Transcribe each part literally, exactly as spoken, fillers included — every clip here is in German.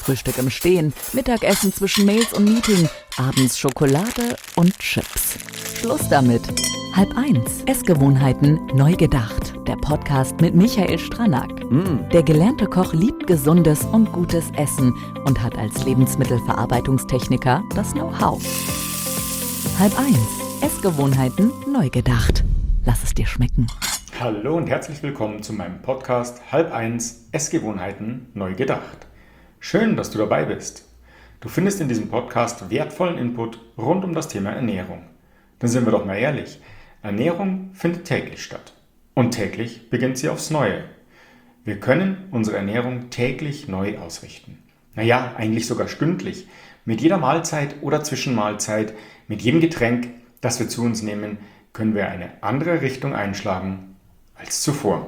Frühstück im Stehen, Mittagessen zwischen Mails und Meeting, abends Schokolade und Chips. Schluss damit. Halb eins. Essgewohnheiten neu gedacht. Der Podcast mit Michael Stranack. Mm. Der gelernte Koch liebt gesundes und gutes Essen und hat als Lebensmittelverarbeitungstechniker das Know-how. Halb eins. Essgewohnheiten neu gedacht. Lass es dir schmecken. Hallo und herzlich willkommen zu meinem Podcast Halb eins. Essgewohnheiten neu gedacht. Schön, dass du dabei bist. Du findest in diesem Podcast wertvollen Input rund um das Thema Ernährung. Dann sind wir doch mal ehrlich. Ernährung findet täglich statt. Und täglich beginnt sie aufs Neue. Wir können unsere Ernährung täglich neu ausrichten. Naja, eigentlich sogar stündlich. Mit jeder Mahlzeit oder Zwischenmahlzeit, mit jedem Getränk, das wir zu uns nehmen, können wir eine andere Richtung einschlagen als zuvor.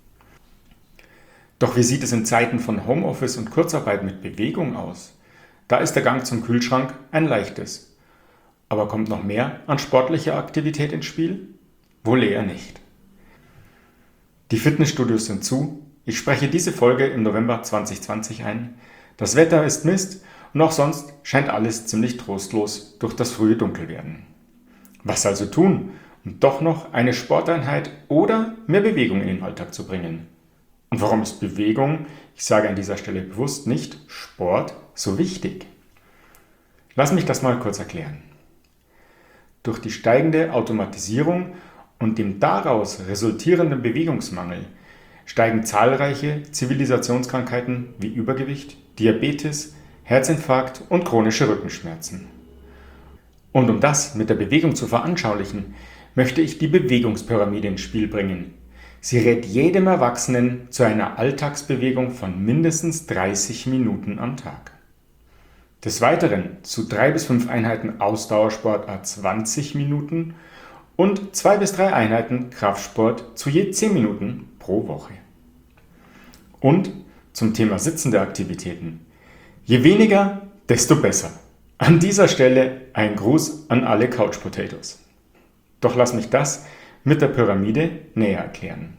Doch wie sieht es in Zeiten von Homeoffice und Kurzarbeit mit Bewegung aus? Da ist der Gang zum Kühlschrank ein leichtes. Aber kommt noch mehr an sportlicher Aktivität ins Spiel? Wohl eher nicht. Die Fitnessstudios sind zu. Ich spreche diese Folge im November zwanzig zwanzig ein. Das Wetter ist Mist und auch sonst scheint alles ziemlich trostlos durch das frühe Dunkelwerden. Was also tun, um doch noch eine Sporteinheit oder mehr Bewegung in den Alltag zu bringen? Und warum ist Bewegung, ich sage an dieser Stelle bewusst nicht Sport, so wichtig? Lass mich das mal kurz erklären. Durch die steigende Automatisierung und dem daraus resultierenden Bewegungsmangel steigen zahlreiche Zivilisationskrankheiten wie Übergewicht, Diabetes, Herzinfarkt und chronische Rückenschmerzen. Und um das mit der Bewegung zu veranschaulichen, möchte ich die Bewegungspyramide ins Spiel bringen. Sie rät jedem Erwachsenen zu einer Alltagsbewegung von mindestens dreißig Minuten am Tag. Des Weiteren zu drei bis fünf Einheiten Ausdauersport à zwanzig Minuten und zwei bis drei Einheiten Kraftsport zu je zehn Minuten pro Woche. Und zum Thema sitzende Aktivitäten. Je weniger, desto besser. An dieser Stelle ein Gruß an alle Couch Potatoes. Doch lass mich das mit der Pyramide näher erklären.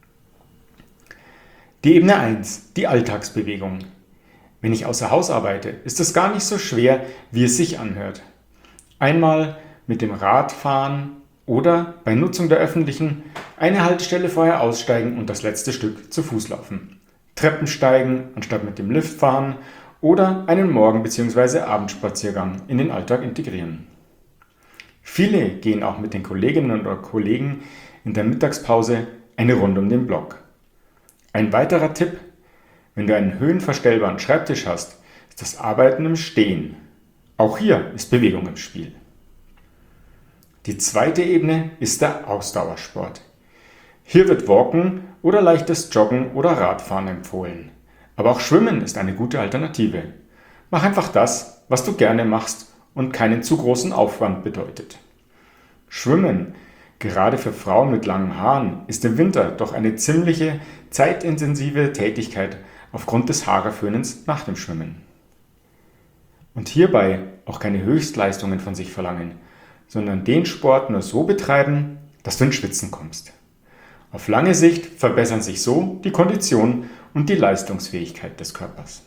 Die Ebene eins, die Alltagsbewegung. Wenn ich außer Haus arbeite, ist es gar nicht so schwer, wie es sich anhört. Einmal mit dem Rad fahren oder bei Nutzung der öffentlichen eine Haltestelle vorher aussteigen und das letzte Stück zu Fuß laufen. Treppen steigen anstatt mit dem Lift fahren oder einen Morgen- bzw. Abendspaziergang in den Alltag integrieren. Viele gehen auch mit den Kolleginnen oder Kollegen in der Mittagspause eine Runde um den Block. Ein weiterer Tipp: Wenn du einen höhenverstellbaren Schreibtisch hast, ist das Arbeiten im Stehen. Auch hier ist Bewegung im Spiel. Die zweite Ebene ist der Ausdauersport. Hier wird Walken oder leichtes Joggen oder Radfahren empfohlen. Aber auch Schwimmen ist eine gute Alternative. Mach einfach das, was du gerne machst und keinen zu großen Aufwand bedeutet. Schwimmen, gerade für Frauen mit langen Haaren, ist im Winter doch eine ziemliche zeitintensive Tätigkeit aufgrund des Haareföhnens nach dem Schwimmen. Und hierbei auch keine Höchstleistungen von sich verlangen, sondern den Sport nur so betreiben, dass du ins Schwitzen kommst. Auf lange Sicht verbessern sich so die Kondition und die Leistungsfähigkeit des Körpers.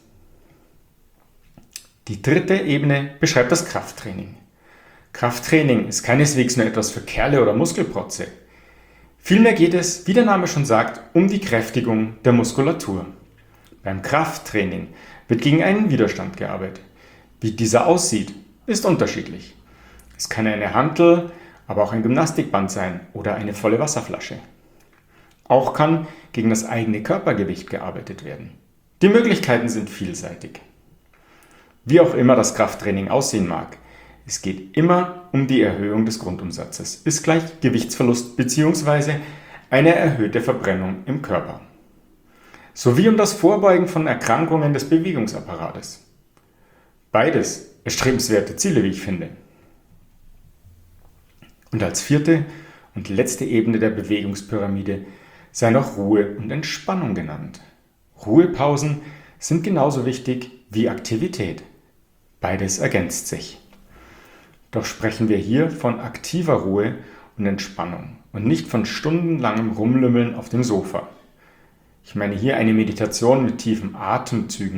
Die dritte Ebene beschreibt das Krafttraining. Krafttraining ist keineswegs nur etwas für Kerle oder Muskelprotze. Vielmehr geht es, wie der Name schon sagt, um die Kräftigung der Muskulatur. Beim Krafttraining wird gegen einen Widerstand gearbeitet. Wie dieser aussieht, ist unterschiedlich. Es kann eine Hantel, aber auch ein Gymnastikband sein oder eine volle Wasserflasche. Auch kann gegen das eigene Körpergewicht gearbeitet werden. Die Möglichkeiten sind vielseitig. Wie auch immer das Krafttraining aussehen mag, es geht immer um die Erhöhung des Grundumsatzes, ist gleich Gewichtsverlust bzw. eine erhöhte Verbrennung im Körper. Sowie um das Vorbeugen von Erkrankungen des Bewegungsapparates. Beides erstrebenswerte Ziele, wie ich finde. Und als vierte und letzte Ebene der Bewegungspyramide sei noch Ruhe und Entspannung genannt. Ruhepausen sind genauso wichtig wie Aktivität. Beides ergänzt sich. Doch sprechen wir hier von aktiver Ruhe und Entspannung und nicht von stundenlangem Rumlümmeln auf dem Sofa. Ich meine hier eine Meditation mit tiefen Atemzügen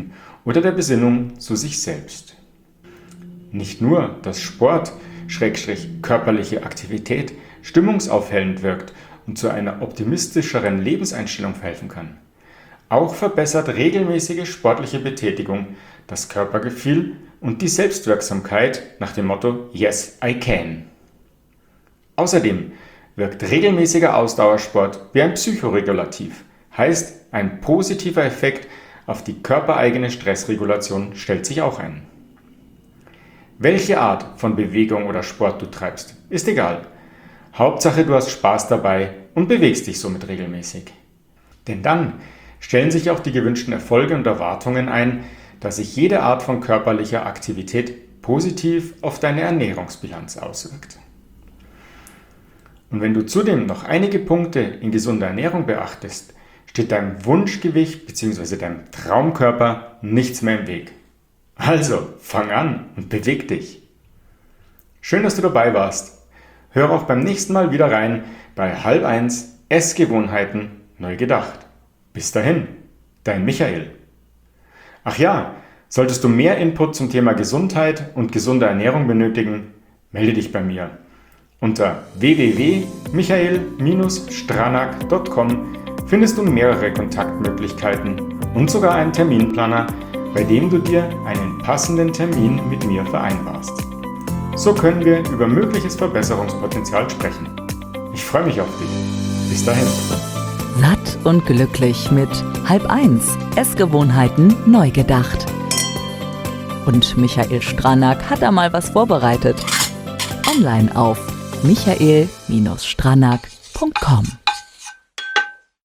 oder der Besinnung zu sich selbst. Nicht nur, dass Sport, Schrägstrich körperliche Aktivität, stimmungsaufhellend wirkt und zu einer optimistischeren Lebenseinstellung verhelfen kann. Auch verbessert regelmäßige sportliche Betätigung das Körpergefühl und die Selbstwirksamkeit nach dem Motto Yes, I can. Außerdem wirkt regelmäßiger Ausdauersport wie ein Psychoregulativ, heißt ein positiver Effekt auf die körpereigene Stressregulation stellt sich auch ein. Welche Art von Bewegung oder Sport du treibst, ist egal. Hauptsache du hast Spaß dabei und bewegst dich somit regelmäßig. Denn dann stellen sich auch die gewünschten Erfolge und Erwartungen ein, dass sich jede Art von körperlicher Aktivität positiv auf deine Ernährungsbilanz auswirkt. Und wenn du zudem noch einige Punkte in gesunder Ernährung beachtest, steht deinem Wunschgewicht bzw. deinem Traumkörper nichts mehr im Weg. Also, fang an und beweg dich. Schön, dass du dabei warst. Hör auch beim nächsten Mal wieder rein bei halb eins Essgewohnheiten neu gedacht. Bis dahin, dein Michael. Ach ja, solltest du mehr Input zum Thema Gesundheit und gesunde Ernährung benötigen, melde dich bei mir. Unter w w w punkt michael stranack punkt com findest du mehrere Kontaktmöglichkeiten und sogar einen Terminplaner, bei dem du dir einen passenden Termin mit mir vereinbarst. So können wir über mögliches Verbesserungspotenzial sprechen. Ich freue mich auf dich. Bis dahin. Satt und glücklich mit halb eins Essgewohnheiten neu gedacht. Und Michael Stranack hat da mal was vorbereitet. Online auf michael stranack punkt com.